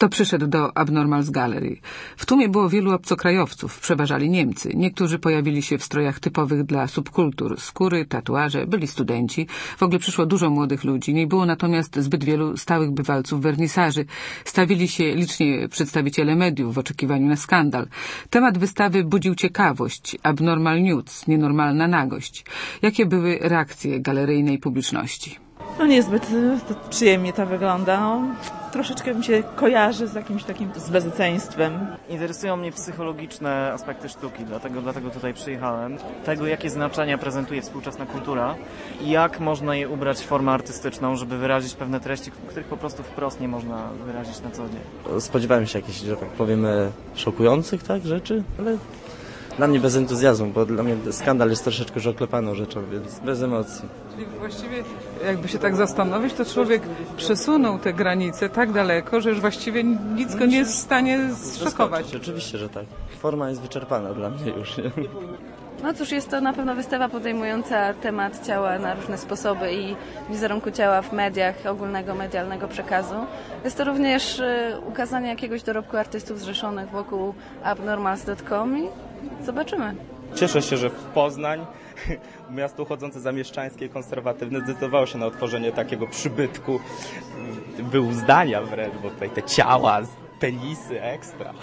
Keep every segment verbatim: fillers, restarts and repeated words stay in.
Kto przyszedł do Abnormals Gallery? W tłumie było wielu obcokrajowców, przeważali Niemcy. Niektórzy pojawili się w strojach typowych dla subkultur, skóry, tatuaże, byli studenci. W ogóle przyszło dużo młodych ludzi. Nie było natomiast zbyt wielu stałych bywalców wernisaży. Stawili się licznie przedstawiciele mediów w oczekiwaniu na skandal. Temat wystawy budził ciekawość. Abnormal nudes, nienormalna nagość. Jakie były reakcje galeryjnej publiczności? No niezbyt to przyjemnie to wygląda. No, troszeczkę mi się kojarzy z jakimś takim zbezeceństwem. Interesują mnie psychologiczne aspekty sztuki, dlatego, dlatego tutaj przyjechałem. Tego, jakie znaczenia prezentuje współczesna kultura i jak można je ubrać w formę artystyczną, żeby wyrazić pewne treści, których po prostu wprost nie można wyrazić na co dzień. Spodziewałem się jakichś, że tak powiem, szokujących tak rzeczy, ale dla mnie bez entuzjazmu, bo dla mnie skandal jest troszeczkę już oklepaną rzeczą, więc bez emocji. Czyli właściwie, jakby się tak zastanowić, to człowiek przesunął te granice tak daleko, że już właściwie nic go nie jest w stanie zszokować. Oczywiście, że tak. Forma jest wyczerpana dla mnie już. Nie? No cóż, jest to na pewno wystawa podejmująca temat ciała na różne sposoby i wizerunku ciała w mediach, ogólnego medialnego przekazu. Jest to również y, ukazanie jakiegoś dorobku artystów zrzeszonych wokół abnormals kropka com i zobaczymy. Cieszę się, że w Poznań miasto uchodzące za mieszczańskie i konserwatywne zdecydowało się na otworzenie takiego przybytku wyuzdania wręcz, bo tutaj te ciała, penisy, ekstra.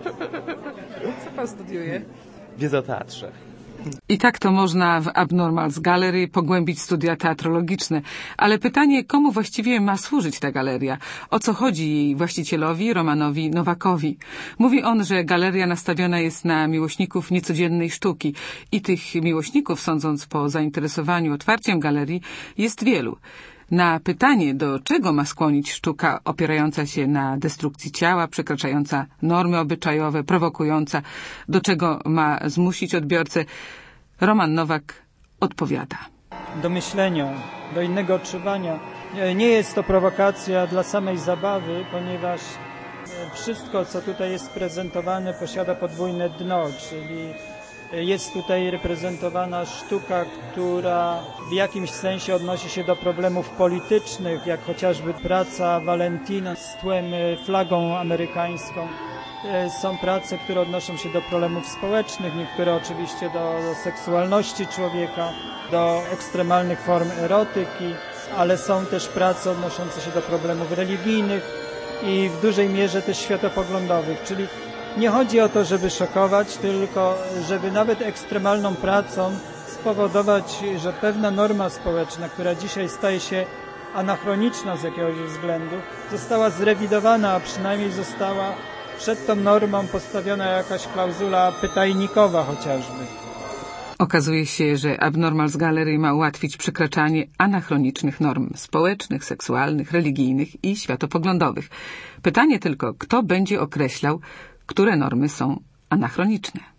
Co pan studiuje? Wiedzę o teatrze. I tak to można w Abnormals Gallery pogłębić studia teatrologiczne. Ale pytanie, komu właściwie ma służyć ta galeria? O co chodzi jej właścicielowi, Romanowi Nowakowi? Mówi on, że galeria nastawiona jest na miłośników niecodziennej sztuki. I tych miłośników, sądząc po zainteresowaniu otwarciem galerii, jest wielu. Na pytanie, do czego ma skłonić sztuka opierająca się na destrukcji ciała, przekraczająca normy obyczajowe, prowokująca, do czego ma zmusić odbiorcę, Roman Nowak odpowiada. Do myślenia, do innego odczuwania. Nie jest to prowokacja dla samej zabawy, ponieważ wszystko, co tutaj jest prezentowane, posiada podwójne dno, czyli jest tutaj reprezentowana sztuka, która w jakimś sensie odnosi się do problemów politycznych, jak chociażby praca Valentino z tłem, flagą amerykańską. Są prace, które odnoszą się do problemów społecznych, niektóre oczywiście do, do seksualności człowieka, do ekstremalnych form erotyki, ale są też prace odnoszące się do problemów religijnych i w dużej mierze też światopoglądowych, czyli nie chodzi o to, żeby szokować, tylko żeby nawet ekstremalną pracą spowodować, że pewna norma społeczna, która dzisiaj staje się anachroniczna z jakiegoś względu, została zrewidowana, a przynajmniej została przed tą normą postawiona jakaś klauzula pytajnikowa chociażby. Okazuje się, że Abnormals Gallery ma ułatwić przekraczanie anachronicznych norm społecznych, seksualnych, religijnych i światopoglądowych. Pytanie tylko, kto będzie określał, które normy są anachroniczne.